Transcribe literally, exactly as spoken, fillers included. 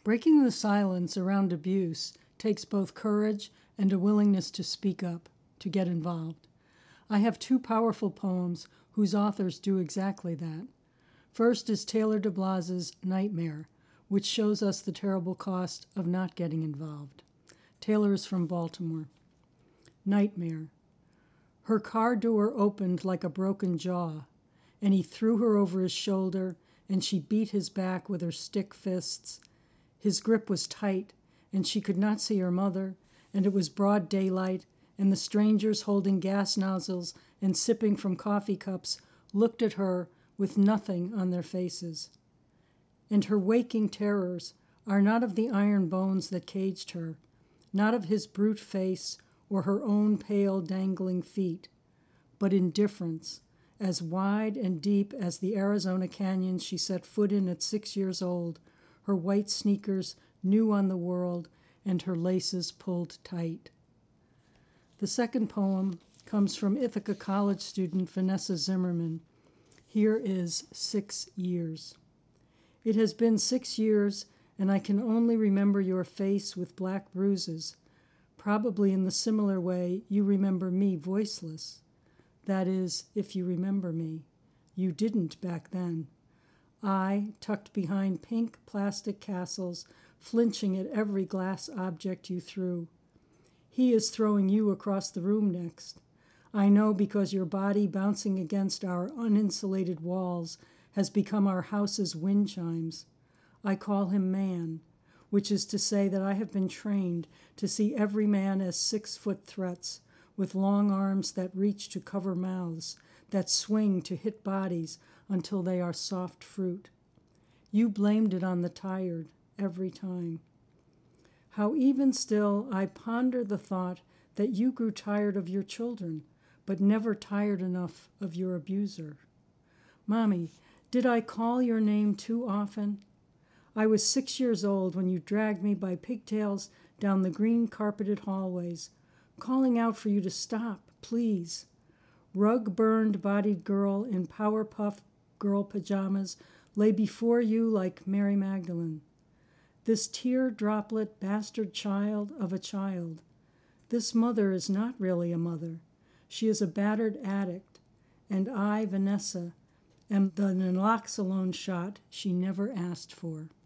Breaking the silence around abuse takes both courage and a willingness to speak up, to get involved. I have two powerful poems whose authors do exactly that. First is Taylor DeBlas's Nightmare, which shows us the terrible cost of not getting involved. Taylor is from Baltimore. Nightmare. Her car door opened like a broken jaw, and he threw her over his shoulder, and she beat his back with her stick fists. His grip was tight, and she could not see her mother, and it was broad daylight, and the strangers holding gas nozzles and sipping from coffee cups looked at her with nothing on their faces. And her waking terrors are not of the iron bones that caged her, not of his brute face or her own pale dangling feet, but indifference, as wide and deep as the Arizona canyon she set foot in at six years old, her white sneakers new on the world and her laces pulled tight. The second poem comes from Ithaca College student Vanessa Zimmerman. Here is Six Years. It has been six years, and I can only remember your face with black bruises, probably in the similar way you remember me voiceless. That is, if you remember me. You didn't back then. I, tucked behind pink plastic castles, flinching at every glass object you threw. He is throwing you across the room next. I know because your body bouncing against our uninsulated walls has become our house's wind chimes. I call him man, which is to say that I have been trained to see every man as six-foot threats, with long arms that reach to cover mouths, that swing to hit bodies until they are soft fruit. You blamed it on the tired every time. How even still I ponder the thought that you grew tired of your children, but never tired enough of your abuser. Mommy, did I call your name too often? I was six years old when you dragged me by pigtails down the green carpeted hallways, calling out for you to stop, please. Rug-burned bodied girl in Powerpuff Girl pajamas lay before you like Mary Magdalene. This tear-droplet bastard child of a child. This mother is not really a mother. She is a battered addict, and I, Vanessa, am the naloxone shot she never asked for.